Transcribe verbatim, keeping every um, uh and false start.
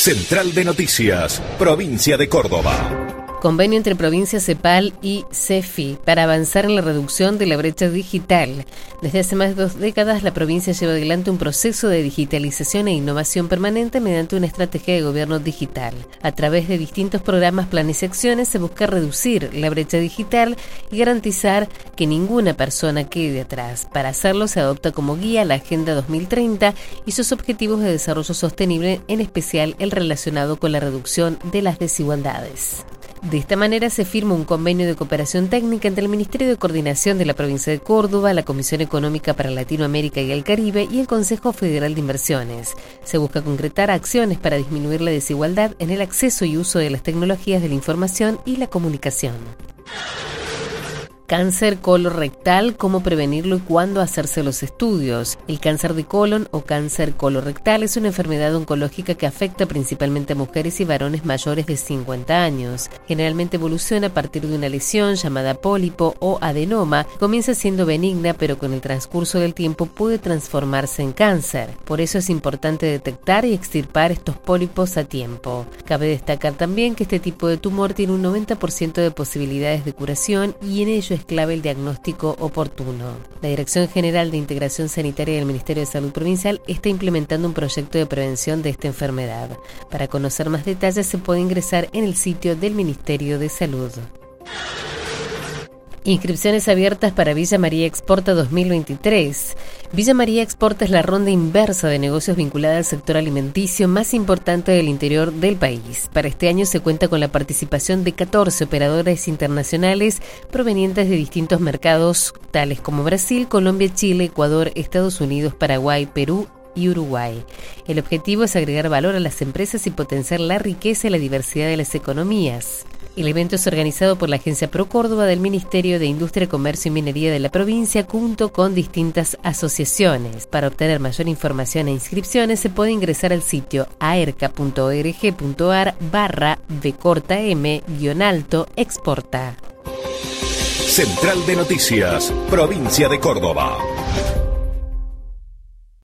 Central de Noticias, Provincia de Córdoba. Convenio entre Provincia CEPAL y CEFI para avanzar en la reducción de la brecha digital. Desde hace más de dos décadas, la provincia lleva adelante un proceso de digitalización e innovación permanente mediante una estrategia de gobierno digital. A través de distintos programas, planes y acciones se busca reducir la brecha digital y garantizar que ninguna persona quede atrás. Para hacerlo, se adopta como guía la Agenda dos mil treinta y sus objetivos de desarrollo sostenible, en especial el relacionado con la reducción de las desigualdades. De esta manera se firma un convenio de cooperación técnica entre el Ministerio de Coordinación de la Provincia de Córdoba, la Comisión Económica para Latinoamérica y el Caribe y el Consejo Federal de Inversiones. Se busca concretar acciones para disminuir la desigualdad en el acceso y uso de las tecnologías de la información y la comunicación. Cáncer colorectal, cómo prevenirlo y cuándo hacerse los estudios. El cáncer de colon o cáncer colorectal es una enfermedad oncológica que afecta principalmente a mujeres y varones mayores de cincuenta años. Generalmente evoluciona a partir de una lesión llamada pólipo o adenoma. Comienza siendo benigna, pero con el transcurso del tiempo puede transformarse en cáncer. Por eso es importante detectar y extirpar estos pólipos a tiempo. Cabe destacar también que este tipo de tumor tiene un noventa por ciento de posibilidades de curación y en ello es clave el diagnóstico oportuno. La Dirección General de Integración Sanitaria del Ministerio de Salud Provincial está implementando un proyecto de prevención de esta enfermedad. Para conocer más detalles se puede ingresar en el sitio del Ministerio de Salud. Inscripciones abiertas para Villa María Exporta dos mil veintitrés. Villa María Exporta es la ronda inversa de negocios vinculada al sector alimenticio más importante del interior del país. Para este año se cuenta con la participación de catorce operadores internacionales provenientes de distintos mercados, tales como Brasil, Colombia, Chile, Ecuador, Estados Unidos, Paraguay, Perú y Uruguay. El objetivo es agregar valor a las empresas y potenciar la riqueza y la diversidad de las economías. El evento es organizado por la Agencia Pro Córdoba del Ministerio de Industria, Comercio y Minería de la provincia, junto con distintas asociaciones. Para obtener mayor información e inscripciones se puede ingresar al sitio aerca.org.ar barra de corta m guión alto exporta. Central de Noticias, Provincia de Córdoba.